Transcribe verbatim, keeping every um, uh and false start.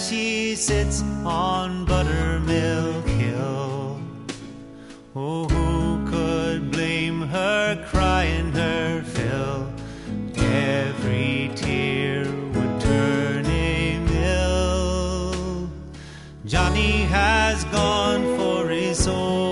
she sits on Buttermilk Hill. Oh, who could blame her crying her fill? Every tear would turn a mill. Johnny has gone for his own.